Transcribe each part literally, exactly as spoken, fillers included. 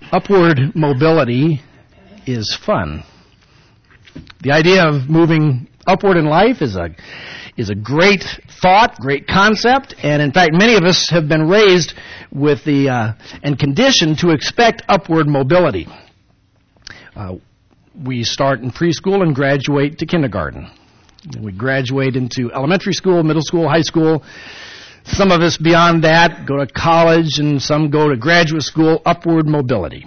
Upward mobility is fun. The idea of moving upward in life is a is a great thought, great concept, and in fact, many of us have been raised with the uh, and conditioned to expect upward mobility. Uh, we start in preschool and graduate to kindergarten. We graduate into elementary school, middle school, high school. Some of us beyond that go to college, and some go to graduate school. Upward mobility.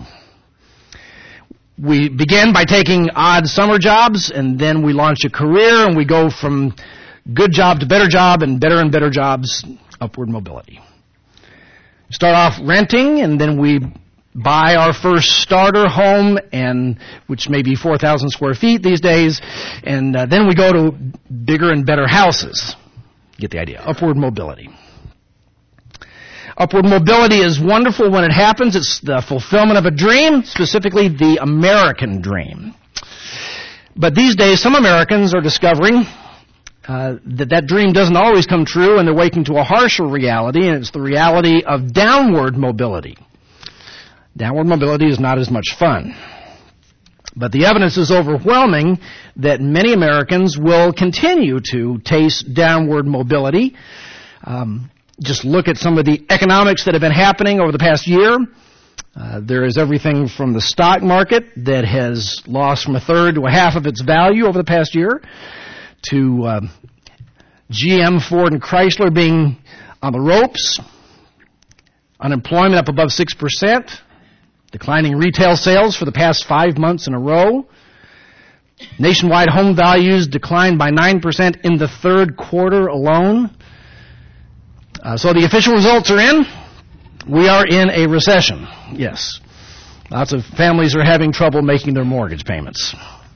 We begin by taking odd summer jobs, and then we launch a career, and we go from good job to better job, and better and better jobs. Upward mobility. We start off renting, and then we buy our first starter home, and which may be four thousand square feet these days, and uh, then we go to bigger and better houses. Get the idea. Upward mobility. Upward mobility is wonderful when it happens. It's the fulfillment of a dream, specifically the American dream. But these days, some Americans are discovering uh, that that dream doesn't always come true, and they're waking to a harsher reality, and it's the reality of downward mobility. Downward mobility is not as much fun. But the evidence is overwhelming that many Americans will continue to taste downward mobility. Um, just look at some of the economics that have been happening over the past year. Uh, there is everything from the stock market that has lost from a third to a half of its value over the past year, to uh, G M, Ford, and Chrysler being on the ropes, unemployment up above six percent, declining retail sales for the past five months in a row. Nationwide home values declined by nine percent in the third quarter alone. Uh, so the official results are in. We are in a recession. Yes. Lots of families are having trouble making their mortgage payments.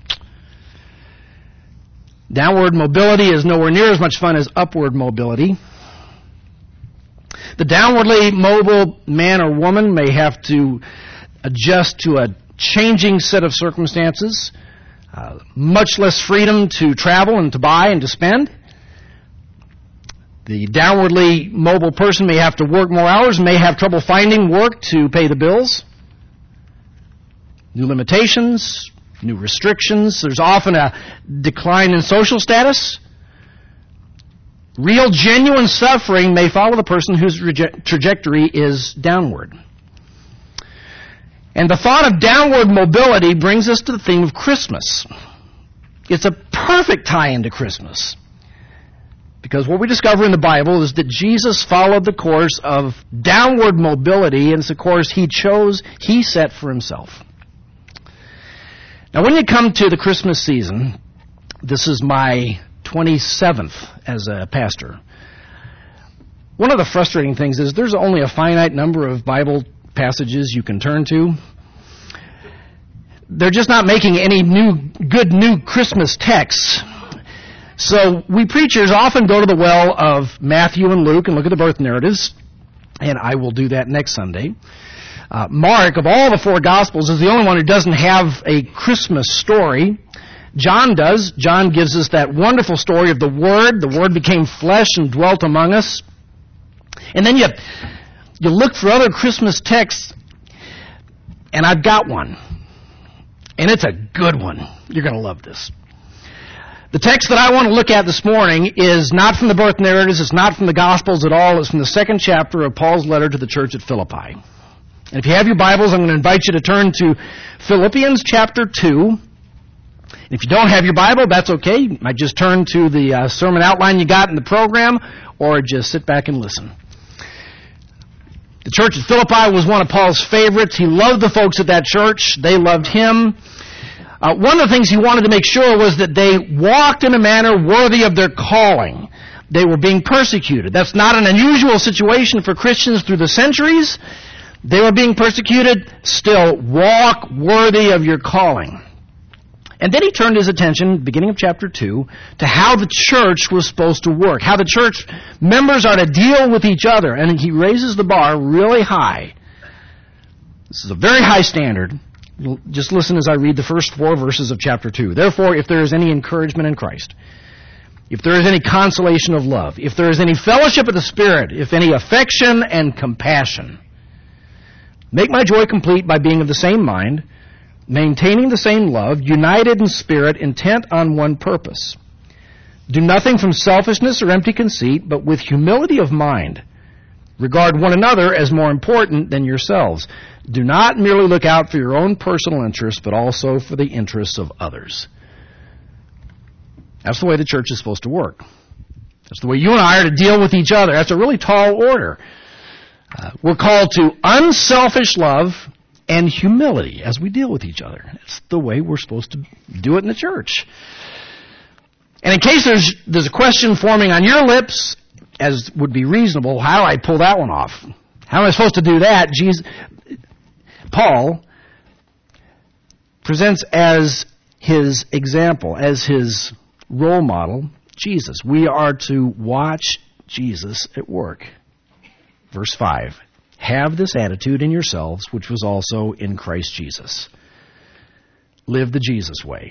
Downward mobility is nowhere near as much fun as upward mobility. The downwardly mobile man or woman may have to adjust to a changing set of circumstances, uh, much less freedom to travel and to buy and to spend. The downwardly mobile person may have to work more hours, may have trouble finding work to pay the bills. New limitations, new restrictions. There's often a decline in social status. Real, genuine suffering may follow the person whose reje- trajectory is downward. And the thought of downward mobility brings us to the theme of Christmas. It's a perfect tie-in to Christmas. Because what we discover in the Bible is that Jesus followed the course of downward mobility, and it's a course he chose, he set for himself. Now, when you come to the Christmas season, this is my twenty-seventh as a pastor. One of the frustrating things is there's only a finite number of Bible passages you can turn to. They're just not making any new, good new Christmas texts. So we preachers often go to the well of Matthew and Luke and look at the birth narratives, and I will do that next Sunday. Uh, Mark, of all the four Gospels, is the only one who doesn't have a Christmas story. John does. John gives us that wonderful story of the Word. The Word became flesh and dwelt among us. And then you, you look for other Christmas texts, and I've got one. And it's a good one. You're going to love this. The text that I want to look at this morning is not from the birth narratives. It's not from the Gospels at all. It's from the second chapter of Paul's letter to the church at Philippi. And if you have your Bibles, I'm going to invite you to turn to Philippians chapter two. And if you don't have your Bible, that's okay. You might just turn to the uh, sermon outline you got in the program, or just sit back and listen. The church at Philippi was one of Paul's favorites. He loved the folks at that church. They loved him. Uh, one of the things he wanted to make sure was that they walked in a manner worthy of their calling. They were being persecuted. That's not an unusual situation for Christians through the centuries. They were being persecuted. Still, walk worthy of your calling. And then he turned his attention, beginning of chapter two, to how the church was supposed to work, how the church members are to deal with each other. And he raises the bar really high. This is a very high standard. Just listen as I read the first four verses of chapter two. Therefore, if there is any encouragement in Christ, if there is any consolation of love, if there is any fellowship of the Spirit, if any affection and compassion, Make my joy complete by being of the same mind, maintaining the same love, united in spirit, intent on one purpose. Do nothing from selfishness or empty conceit, but with humility of mind. Regard one another as more important than yourselves. Do not merely look out for your own personal interests, but also for the interests of others. That's the way the church is supposed to work. That's the way you and I are to deal with each other. That's a really tall order. Uh, we're called to unselfish love and humility as we deal with each other. It's the way we're supposed to do it in the church. And in case there's there's a question forming on your lips, as would be reasonable, how do I pull that one off? How am I supposed to do that? Jesus, Paul presents as his example, as his role model, Jesus. We are to watch Jesus at work. Verse five, have this attitude in yourselves, which was also in Christ Jesus. Live the Jesus way.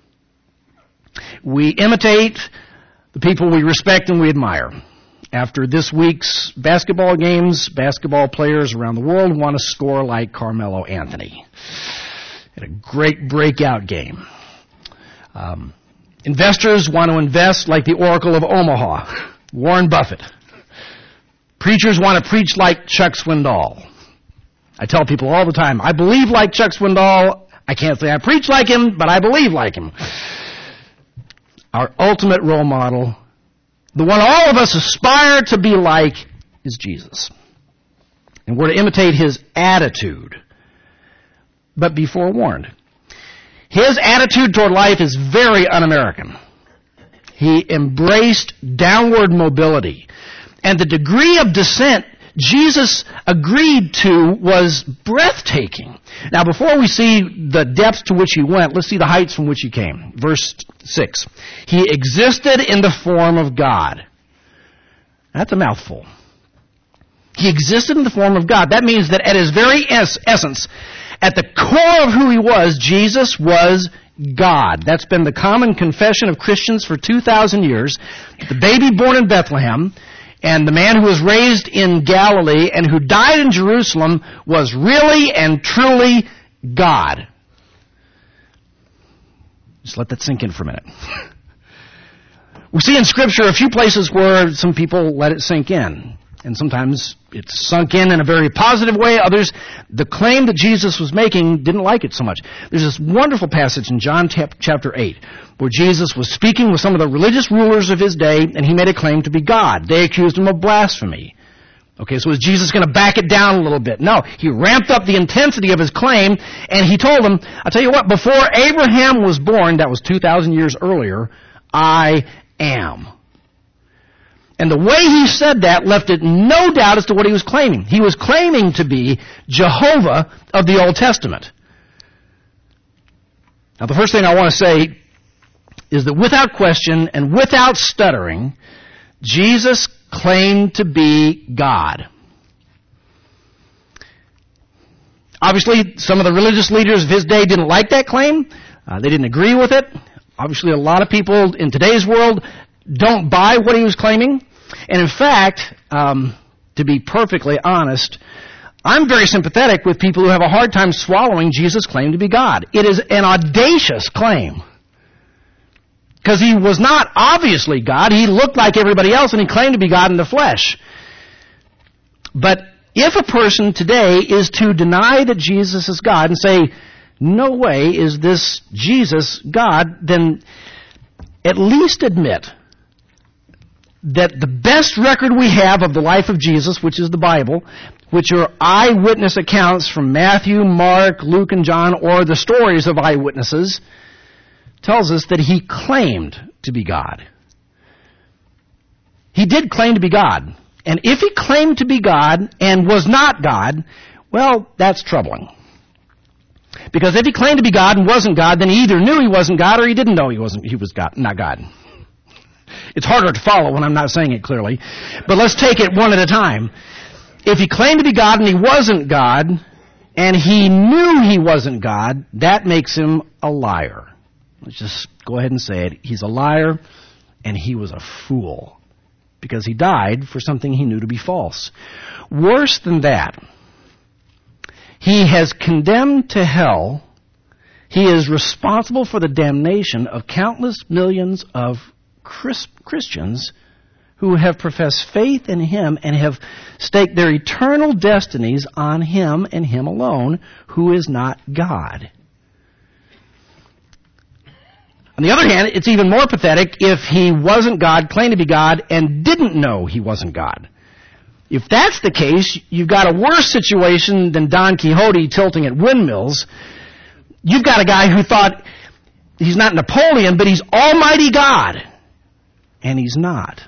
We imitate the people we respect and we admire. After this week's basketball games, basketball players around the world want to score like Carmelo Anthony. Had a great breakout game. Um, investors want to invest like the Oracle of Omaha, Warren Buffett. Preachers want to preach like Chuck Swindoll. I tell people all the time, I believe like Chuck Swindoll. I can't say I preach like him, but I believe like him. Our ultimate role model, the one all of us aspire to be like, is Jesus. And we're to imitate his attitude. But be forewarned. His attitude toward life is very un-American. He embraced downward mobility. And the degree of descent Jesus agreed to was breathtaking. Now, before we see the depths to which he went, let's see the heights from which he came. Verse six. He existed in the form of God. That's a mouthful. He existed in the form of God. That means that at his very es- essence, at the core of who he was, Jesus was God. That's been the common confession of Christians for two thousand years. The baby born in Bethlehem and the man who was raised in Galilee and who died in Jerusalem was really and truly God. Just let that sink in for a minute. We see in Scripture a few places where some people let it sink in. And sometimes it's sunk in in a very positive way. Others, the claim that Jesus was making, didn't like it so much. There's this wonderful passage in John chapter eight where Jesus was speaking with some of the religious rulers of his day, and he made a claim to be God. They accused him of blasphemy. Okay, so is Jesus going to back it down a little bit? No, he ramped up the intensity of his claim, and he told them, I'll tell you what, before Abraham was born, that was two thousand years earlier, I am. And the way he said that left it no doubt as to what he was claiming. He was claiming to be Jehovah of the Old Testament. Now, the first thing I want to say is that without question and without stuttering, Jesus claimed to be God. Obviously, some of the religious leaders of his day didn't like that claim. Uh, they didn't agree with it. Obviously, a lot of people in today's world don't buy what he was claiming. And in fact, um, to be perfectly honest, I'm very sympathetic with people who have a hard time swallowing Jesus' claim to be God. It is an audacious claim. Because he was not obviously God. He looked like everybody else, and he claimed to be God in the flesh. But if a person today is to deny that Jesus is God and say, no way is this Jesus God, then at least admit that the best record we have of the life of Jesus, which is the Bible, which are eyewitness accounts from Matthew, Mark, Luke, and John, or the stories of eyewitnesses, tells us that he claimed to be God. He did claim to be God. And if he claimed to be God and was not God, well, that's troubling. Because if he claimed to be God and wasn't God, then he either knew he wasn't God or he didn't know he wasn't he was God, not God. It's harder to follow when I'm not saying it clearly. But let's take it one at a time. If he claimed to be God and he wasn't God, and he knew he wasn't God, that makes him a liar. Let's just go ahead and say it. He's a liar, and he was a fool. Because he died for something he knew to be false. Worse than that, He has condemned to hell. He is responsible for the damnation of countless millions of Chris- Christians who have professed faith in Him and have staked their eternal destinies on Him and Him alone, who is not God. On the other hand, it's even more pathetic if He wasn't God, claimed to be God, and didn't know He wasn't God. If that's the case, you've got a worse situation than Don Quixote tilting at windmills. You've got a guy who thought he's not Napoleon, but he's Almighty God. And He's not.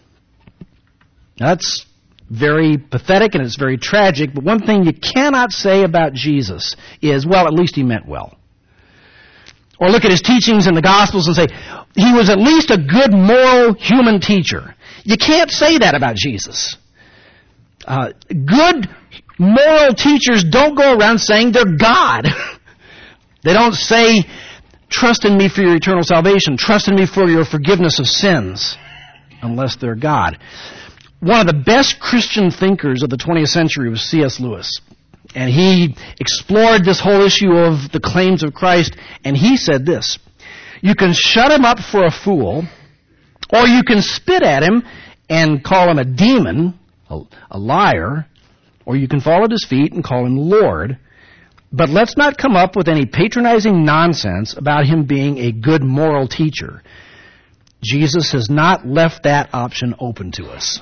That's very pathetic and it's very tragic, but one thing you cannot say about Jesus is, well, at least He meant well. Or look at His teachings in the Gospels and say, He was at least a good moral human teacher. You can't say that about Jesus. Uh, good moral teachers don't go around saying they're God. They don't say, trust in me for your eternal salvation, trust in me for your forgiveness of sins, unless they're God. One of the best Christian thinkers of the twentieth century was C S Lewis. And he explored this whole issue of the claims of Christ, and he said this: you can shut Him up for a fool, or you can spit at Him and call Him a demon, a, a liar, or you can fall at His feet and call Him Lord. But let's not come up with any patronizing nonsense about Him being a good moral teacher. Jesus has not left that option open to us.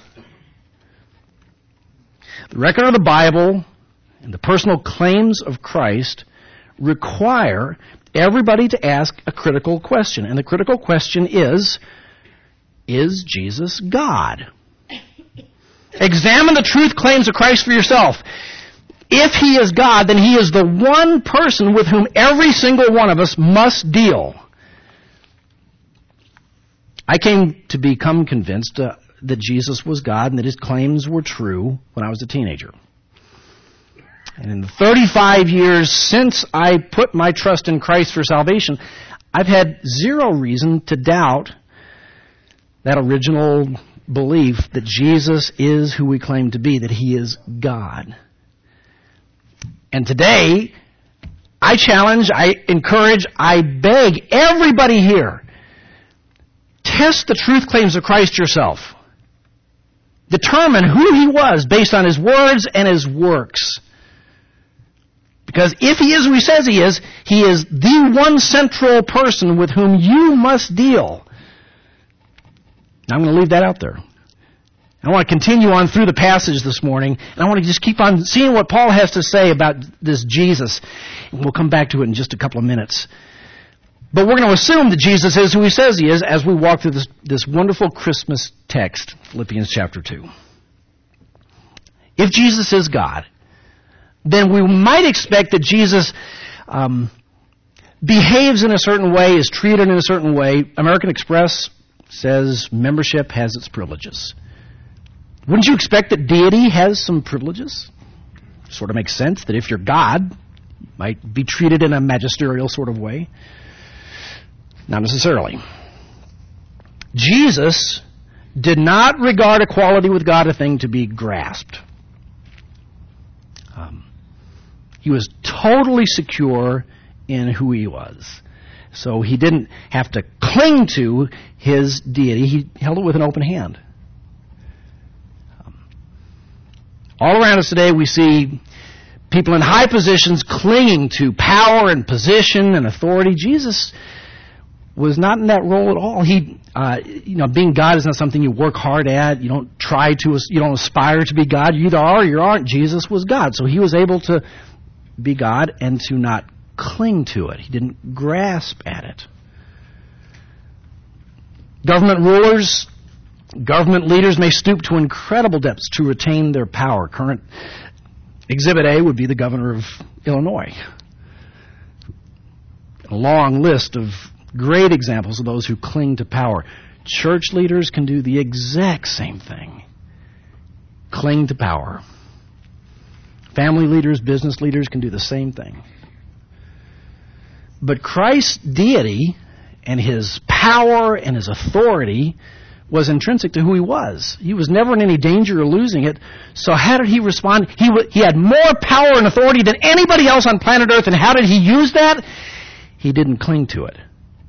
The record of the Bible and the personal claims of Christ require everybody to ask a critical question. And the critical question is, is Jesus God? Examine the truth claims of Christ for yourself. If He is God, then He is the one person with whom every single one of us must deal. I came to become convinced uh, that Jesus was God and that His claims were true when I was a teenager. And in the thirty-five years since I put my trust in Christ for salvation, I've had zero reason to doubt that original belief that Jesus is who we claim to be, that He is God. And today, I challenge, I encourage, I beg everybody here, test the truth claims of Christ yourself. Determine who He was based on His words and His works. Because if He is who He says He is, He is the one central person with whom you must deal. Now, I'm going to leave that out there. I want to continue on through the passage this morning, and I want to just keep on seeing what Paul has to say about this Jesus. And we'll come back to it in just a couple of minutes. But we're going to assume that Jesus is who He says He is as we walk through this, this wonderful Christmas text, Philippians chapter two. If Jesus is God, then we might expect that Jesus um, behaves in a certain way, is treated in a certain way. American Express says membership has its privileges. Wouldn't you expect that deity has some privileges? Sort of makes sense that if you're God, you might be treated in a magisterial sort of way. Not necessarily. Jesus did not regard equality with God a thing to be grasped. Um, he was totally secure in who He was. So He didn't have to cling to His deity. He held it with an open hand. Um, all around us today we see people in high positions clinging to power and position and authority. Jesus was not in that role at all. He, uh, you know, being God is not something you work hard at. You don't try to, you don't aspire to be God. You either are or you aren't. Jesus was God. So He was able to be God and to not cling to it. He didn't grasp at it. Government rulers, government leaders may stoop to incredible depths to retain their power. Current Exhibit A would be the governor of Illinois. A long list of great examples of those who cling to power. Church leaders can do the exact same thing. Cling to power. Family leaders, business leaders can do the same thing. But Christ's deity and His power and His authority was intrinsic to who he was. He was never in any danger of losing it. So how did he respond? He, w- he had more power and authority than anybody else on planet Earth. And how did he use that? He didn't cling to it.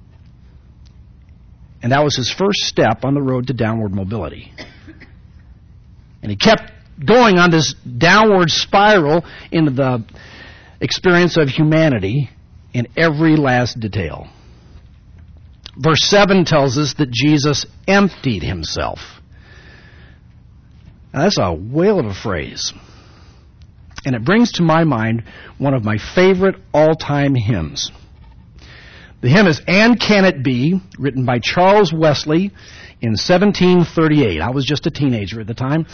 And that was his first step on the road to downward mobility. And he kept going on this downward spiral into the experience of humanity in every last detail. Verse seven tells us that Jesus emptied himself. Now, that's a whale of a phrase. And it brings to my mind one of my favorite all-time hymns. The hymn is And Can It Be, written by Charles Wesley in seventeen thirty-eight. I was just a teenager at the time.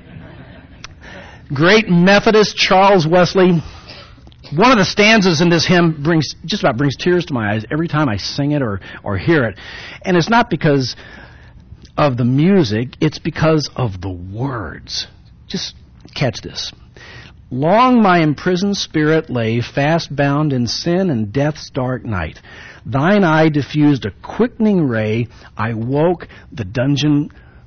Great Methodist Charles Wesley. One of the stanzas in this hymn brings just about brings tears to my eyes every time I sing it or, or hear it. And it's not because of the music, it's because of the words. Just catch this. Long my imprisoned spirit lay, fast bound in sin and death's dark night. Thine eye diffused a quickening ray. I woke, the dungeon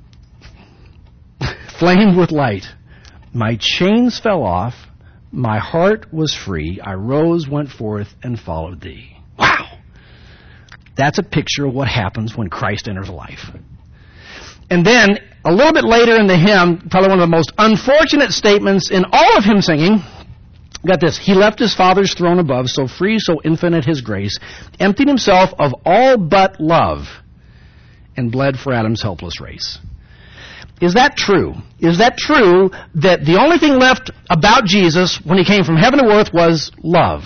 flamed with light. My chains fell off. My heart was free. I rose, went forth, and followed thee. Wow! That's a picture of what happens when Christ enters life. And then, a little bit later in the hymn, probably one of the most unfortunate statements in all of hymn singing, got this. He left his Father's throne above, so free, so infinite his grace, emptied himself of all but love, and bled for Adam's helpless race. Is that true? Is that true that the only thing left about Jesus when he came from heaven to earth was love?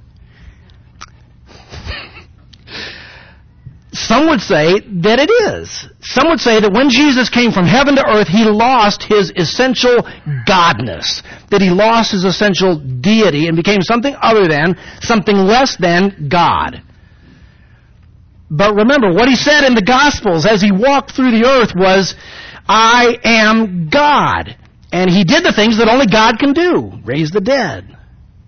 Some would say that it is. Some would say that when Jesus came from heaven to earth, he lost his essential godness. That he lost his essential deity and became something other than, something less than God. But remember, what he said in the Gospels as he walked through the earth was, I am God. And he did the things that only God can do. Raise the dead.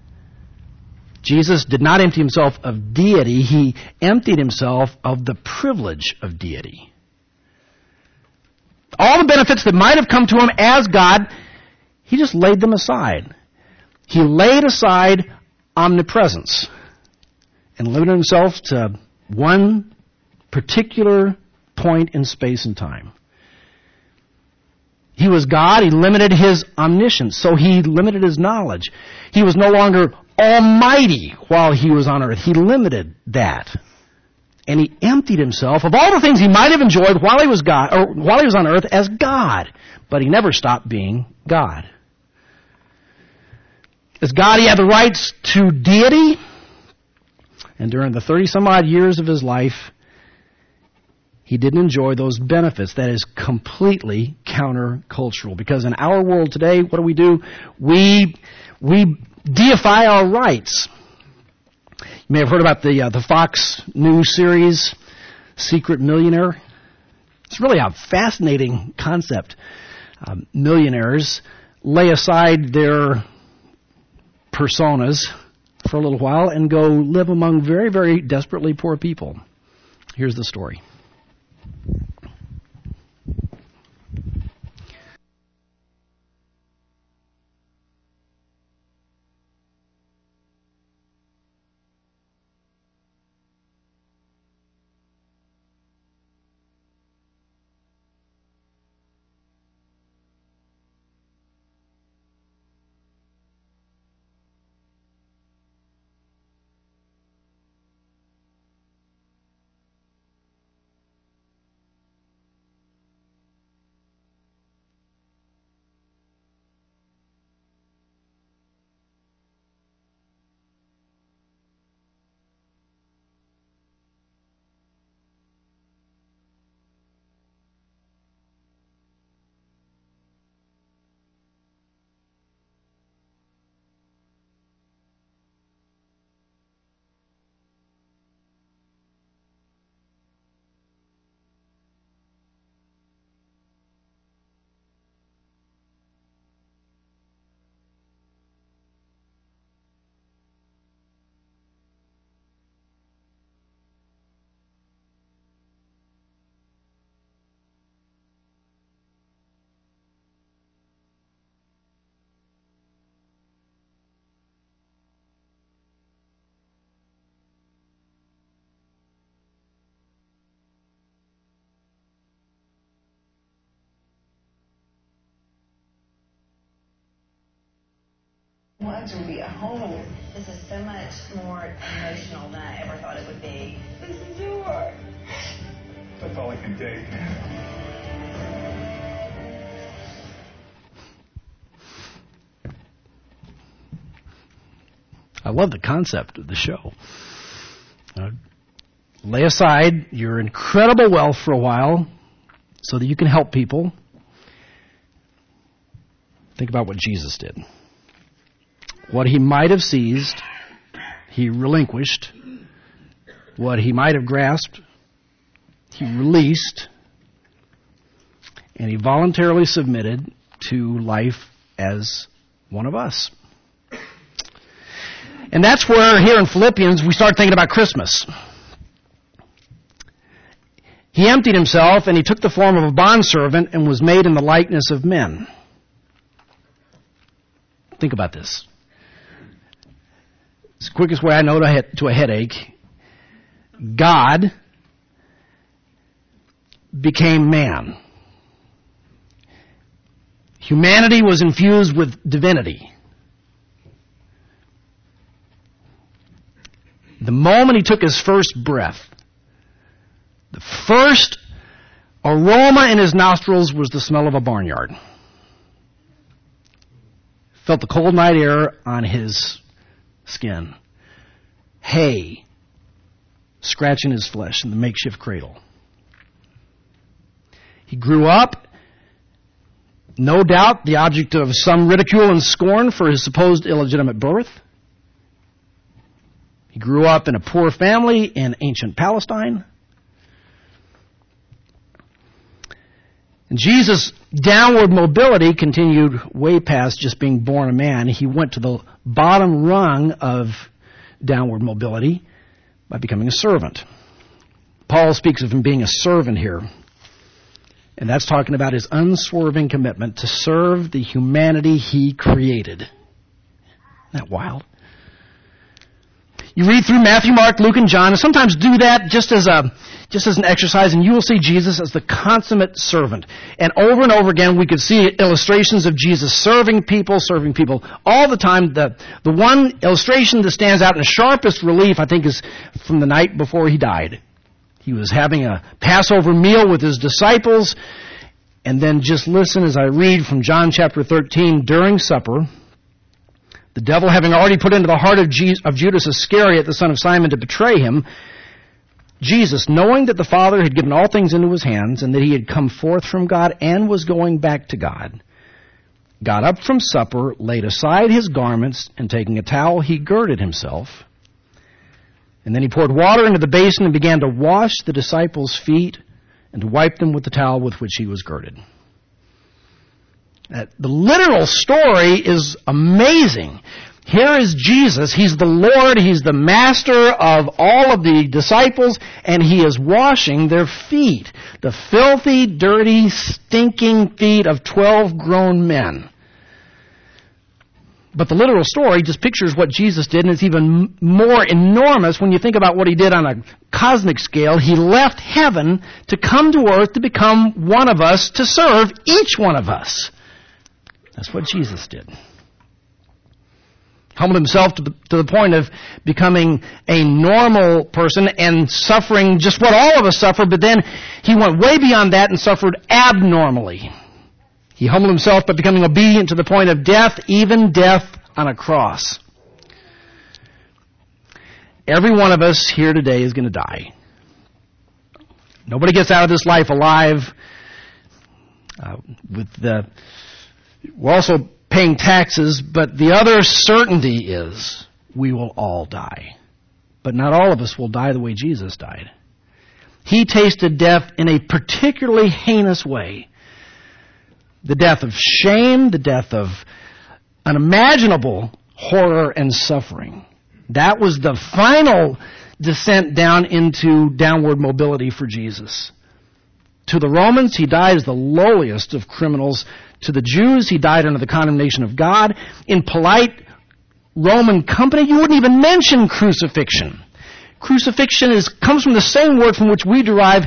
Jesus did not empty himself of deity. He emptied himself of the privilege of deity. All the benefits that might have come to him as God, he just laid them aside. He laid aside omnipresence and limited himself to one particular point in space and time. He was God. He limited his omniscience, so he limited his knowledge. He was no longer almighty while he was on earth. He limited that. And he emptied himself of all the things he might have enjoyed while he was God, or while he was on earth as God. But he never stopped being God. As God, he had the rights to deity. And during the thirty some odd years of his life, he didn't enjoy those benefits. That is completely countercultural. Because in our world today, what do we do? We we deify our rights. You may have heard about the uh, the Fox News series, Secret Millionaire. It's really a fascinating concept. Um, millionaires lay aside their personas for a little while and go live among very, very desperately poor people. Here's the story. much and be, oh, this is so much more emotional than I ever thought it would be. This is yours. That's all I can take. I love the concept of the show. Uh, lay aside your incredible wealth for a while so that you can help people. Think about what Jesus did. What he might have seized, he relinquished. What he might have grasped, he released. And he voluntarily submitted to life as one of us. And that's where, here in Philippians, we start thinking about Christmas. He emptied himself, and he took the form of a bondservant and was made in the likeness of men. Think about this. It's the quickest way I know to a headache. God became man. Humanity was infused with divinity. The moment he took his first breath, the first aroma in his nostrils was the smell of a barnyard. Felt the cold night air on his skin. Hay scratching his flesh in the makeshift cradle. He grew up, no doubt, the object of some ridicule and scorn for his supposed illegitimate birth. He grew up in a poor family in ancient Palestine. And Jesus' downward mobility continued way past just being born a man. He went to the bottom rung of downward mobility by becoming a servant. Paul speaks of him being a servant here. And that's talking about his unswerving commitment to serve the humanity he created. Isn't that wild? You read through Matthew, Mark, Luke, and John, and sometimes do that just as a just as an exercise, and you will see Jesus as the consummate servant. And over and over again, we could see illustrations of Jesus serving people, serving people all the time. The the one illustration that stands out in sharpest relief, I think, is from the night before he died. He was having a Passover meal with his disciples, and then just listen as I read from John chapter thirteen, during supper. The devil having already put into the heart of, Jesus, of Judas Iscariot, the son of Simon, to betray him, Jesus, knowing that the Father had given all things into his hands and that he had come forth from God and was going back to God, got up from supper, laid aside his garments, and taking a towel, he girded himself. And then he poured water into the basin and began to wash the disciples' feet and to wipe them with the towel with which he was girded. Uh, the literal story is amazing. Here is Jesus. He's the Lord. He's the master of all of the disciples, and he is washing their feet. The filthy, dirty, stinking feet of twelve grown men. But the literal story just pictures what Jesus did, and it's even more enormous when you think about what he did on a cosmic scale. He left heaven to come to earth to become one of us, to serve each one of us. That's what Jesus did. Humbled himself to the, to the point of becoming a normal person and suffering just what all of us suffer, but then he went way beyond that and suffered abnormally. He humbled himself by becoming obedient to the point of death, even death on a cross. Every one of us here today is going to die. Nobody gets out of this life alive. Uh, with the, we're also paying taxes, but the other certainty is we will all die. But not all of us will die the way Jesus died. He tasted death in a particularly heinous way. The death of shame, the death of unimaginable horror and suffering. That was the final descent down into downward mobility for Jesus. To the Romans, he died as the lowliest of criminals. To the Jews, he died under the condemnation of God. In polite Roman company, you wouldn't even mention crucifixion. Crucifixion is, comes from the same word from which we derive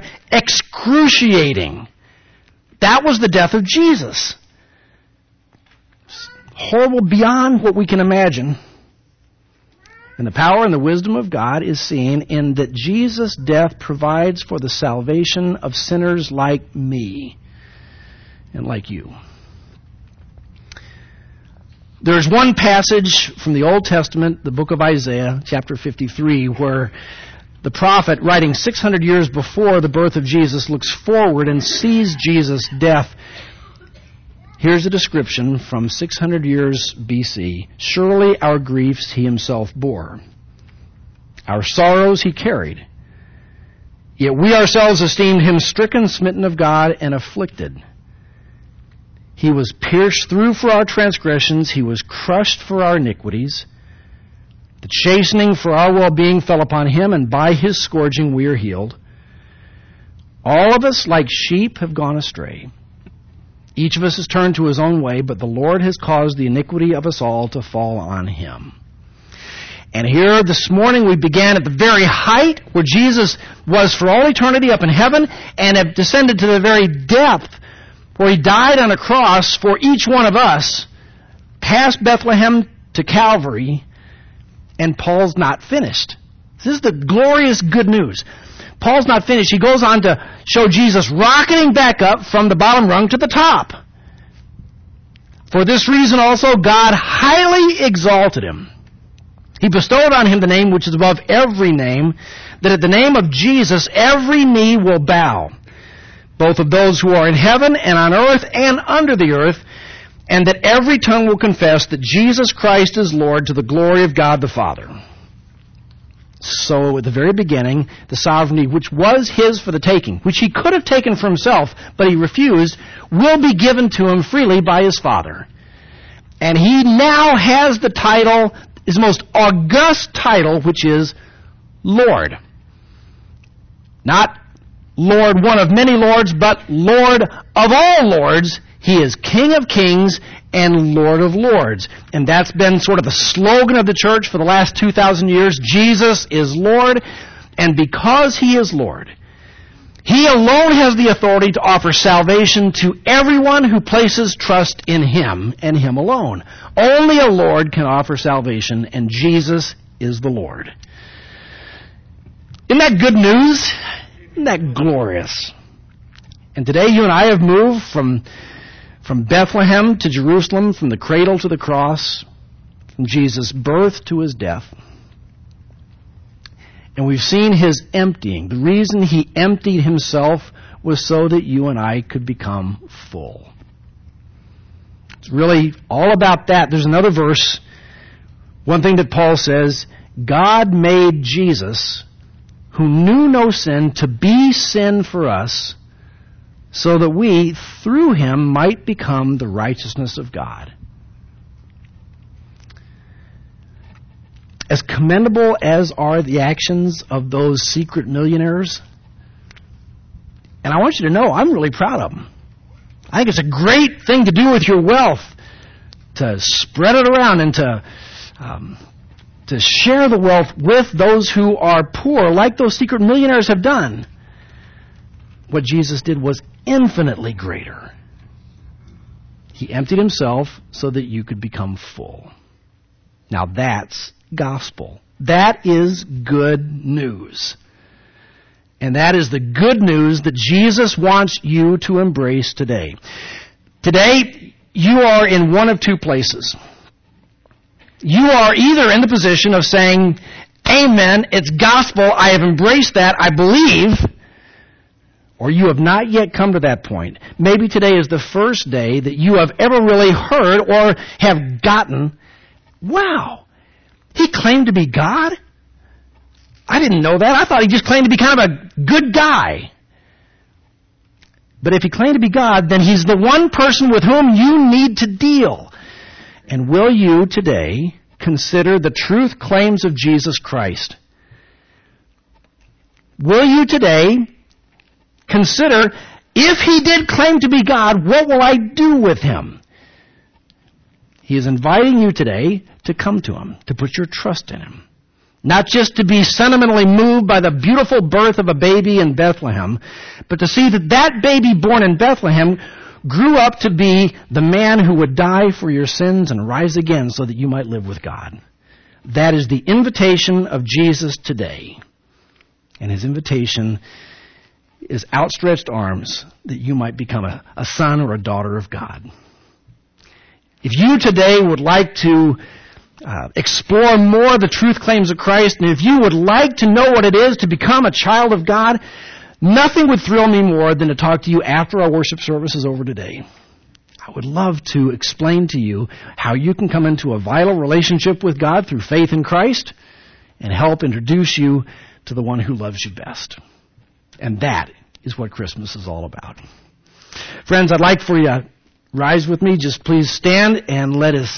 excruciating. That was the death of Jesus. horrible beyond what we can imagine. And the power and the wisdom of God is seen in that Jesus' death provides for the salvation of sinners like me and like you. There's one passage from the Old Testament, the book of Isaiah, chapter fifty-three, where the prophet, writing six hundred years before the birth of Jesus, looks forward and sees Jesus' death. Here's a description from six hundred years B C. Surely our griefs he himself bore. Our sorrows he carried. Yet we ourselves esteemed him stricken, smitten of God, and afflicted. He was pierced through for our transgressions. He was crushed for our iniquities. The chastening for our well-being fell upon him, and by his scourging we are healed. All of us, like sheep, have gone astray. Each of us has turned to his own way, but the Lord has caused the iniquity of us all to fall on him. And here this morning we began at the very height where Jesus was for all eternity up in heaven, and have descended to the very depth where he died on a cross for each one of us, past Bethlehem to Calvary, and Paul's not finished. This is the glorious good news. Paul's not finished. He goes on to show Jesus rocketing back up from the bottom rung to the top. For this reason also God highly exalted him. He bestowed on him the name which is above every name, that at the name of Jesus every knee will bow, both of those who are in heaven and on earth and under the earth, and that every tongue will confess that Jesus Christ is Lord, to the glory of God the Father. So at the very beginning, the sovereignty which was his for the taking, which he could have taken for himself, but he refused, will be given to him freely by his Father. And he now has the title, his most august title, which is Lord. Not Lord, one of many lords, but Lord of all lords. He is King of kings and Lord of lords. And that's been sort of the slogan of the church for the last two thousand years. Jesus is Lord, and because he is Lord, he alone has the authority to offer salvation to everyone who places trust in him and him alone. Only a Lord can offer salvation, and Jesus is the Lord. Isn't that good news? Isn't that glorious? And today you and I have moved from, from Bethlehem to Jerusalem, from the cradle to the cross, from Jesus' birth to his death. And we've seen his emptying. The reason he emptied himself was so that you and I could become full. It's really all about that. There's another verse, one thing that Paul says, God made Jesus, who knew no sin, to be sin for us, so that we, through him, might become the righteousness of God. As commendable as are the actions of those secret millionaires, and I want you to know, I'm really proud of them. I think it's a great thing to do with your wealth, to spread it around and to um, to share the wealth with those who are poor, like those secret millionaires have done. What Jesus did was infinitely greater. He emptied himself so that you could become full. Now that's gospel. That is good news. And that is the good news that Jesus wants you to embrace today. Today, you are in one of two places. You are either in the position of saying, amen, it's gospel, I have embraced that, I believe, or you have not yet come to that point. Maybe today is the first day that you have ever really heard or have gotten, wow, he claimed to be God? I didn't know that. I thought he just claimed to be kind of a good guy. But if he claimed to be God, then he's the one person with whom you need to deal. And will you today consider the truth claims of Jesus Christ? Will you today consider, if he did claim to be God, what will I do with him? He is inviting you today to come to him, to put your trust in him. Not just to be sentimentally moved by the beautiful birth of a baby in Bethlehem, but to see that that baby born in Bethlehem grew up to be the man who would die for your sins and rise again so that you might live with God. That is the invitation of Jesus today. And his invitation is outstretched arms that you might become a, a son or a daughter of God. If you today would like to uh, explore more the truth claims of Christ, and if you would like to know what it is to become a child of God, nothing would thrill me more than to talk to you after our worship service is over today. I would love to explain to you how you can come into a vital relationship with God through faith in Christ and help introduce you to the one who loves you best. And that is what Christmas is all about. Friends, I'd like for you to rise with me. Just please stand and let us